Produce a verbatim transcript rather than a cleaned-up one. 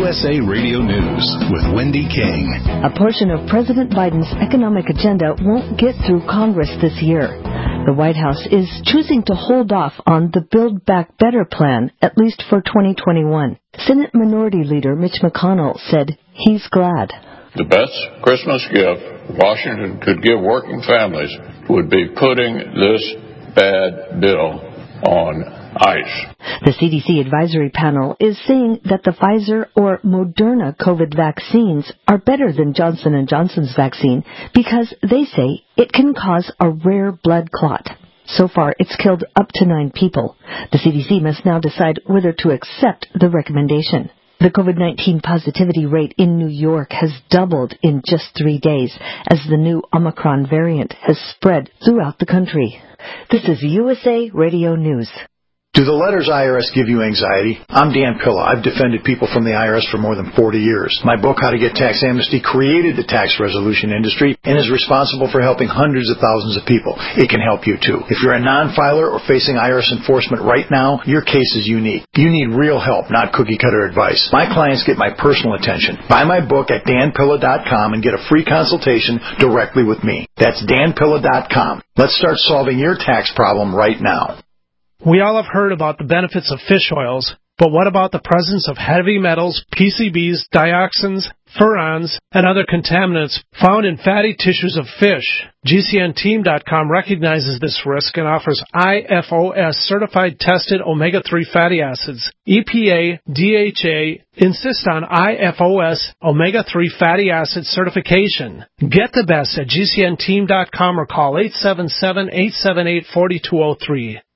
S A Radio News with Wendy King. A portion of President Biden's economic agenda won't get through Congress this year. The White House is choosing to hold off on the Build Back Better plan, at least for twenty twenty-one. Senate Minority Leader Mitch McConnell said he's glad. The best Christmas gift Washington could give working families would be putting this bad bill on ice. The C D C advisory panel is saying that the Pfizer or Moderna COVID vaccines are better than Johnson and Johnson's vaccine because they say it can cause a rare blood clot. So far, it's killed up to nine people. The C D C must now decide whether to accept the recommendation. The COVID nineteen positivity rate in New York has doubled in just three days as the new Omicron variant has spread throughout the country. This is U S A Radio News. Do the letters I R S give you anxiety? I'm Dan Pilla. I've defended people from the I R S for more than forty years. My book, How to Get Tax Amnesty, created the tax resolution industry and is responsible for helping hundreds of thousands of people. It can help you, too. If you're a non-filer or facing I R S enforcement right now, your case is unique. You need real help, not cookie-cutter advice. My clients get my personal attention. Buy my book at dan pilla dot com and get a free consultation directly with me. That's dan pilla dot com. Let's start solving your tax problem right now. We all have heard about the benefits of fish oils, but what about the presence of heavy metals, P C Bs, dioxins, furans, and other contaminants found in fatty tissues of fish? G C N team dot com recognizes this risk and offers I F O S certified tested omega three fatty acids. E P A, D H A insist on I F O S omega three fatty acid certification. Get the best at G C N team dot com or call eight seven seven, eight seven eight, four two zero three.